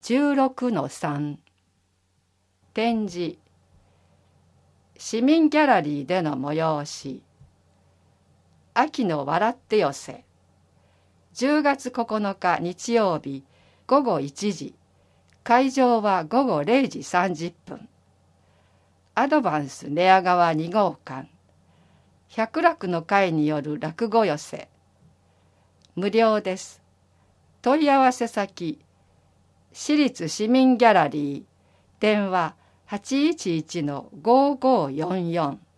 16-3。展示。市民ギャラリーでの催し。秋の笑ってよせ。10月9日日曜日午後1時。会場は午後0時30分。アドバンス寝屋川2号館。百楽の会による落語寄せ。無料です。問い合わせ先、市立市民ギャラリー、電話811-5544。